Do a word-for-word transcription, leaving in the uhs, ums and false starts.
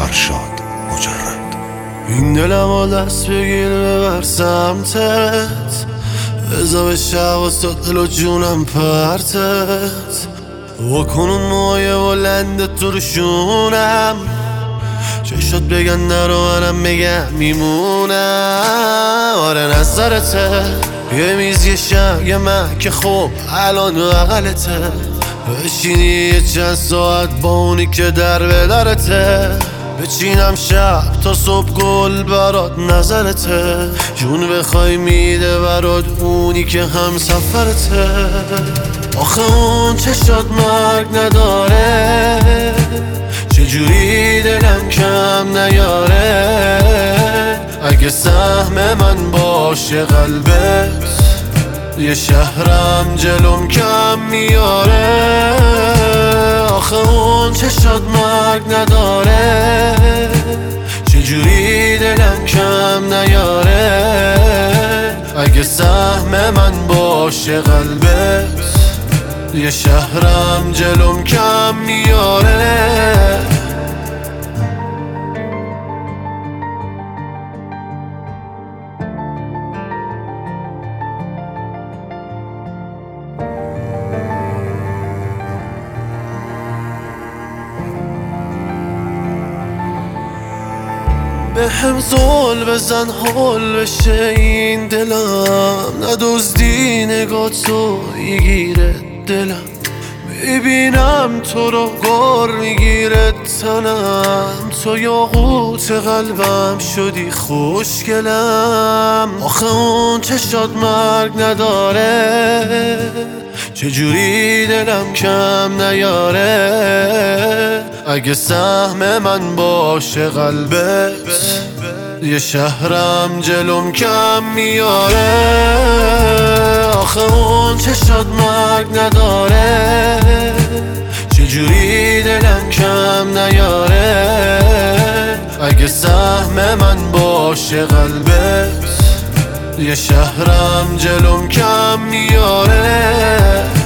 فرشاد مجرد. این دلم و دست بگیر ببر سمتت، بزا به شب و دل و جونم پرتت، و کنون موهای بلند تو رو شونم، چشات بگن نرو منم بگم میمونم. آره نظرته یه میز یه شب یه من که خوب الان بغلته، بشینی یه چند ساعت با اونی که در به درته، بچینم شب تا صبح گل برات نظرته، جون بخوای میده برات اونی که هم سفرته. آخه اون چشات مرگ نداره، چجوری دلم کم نیاره، اگه سهم من باشه قلبت یه شهرم جلوم کم میاره. آخه اون چشات مرگ نداره، چجوری دلم کم نیاره، اگه سهم من باشه قلبت یه شهرم جلوم کم میاره. به هم زول بزن حال بشه این دلم، ندزدی نگاه تو میگیره دلم، ببینم تو رو گر میگیره تنم، تو یاقوت قلبم شدی خوشگلم. آخه اون چشات مرگ نداره، چجوری دلم کم نیاره، اگه سهم من باشه قلبت یه شهرم جلوم کم میاره. آخه اون چشات مرگ نداره، چجوری دلم کم نیاره، اگه سهم من باشه قلبت یه شهرم جلوم کم میاره.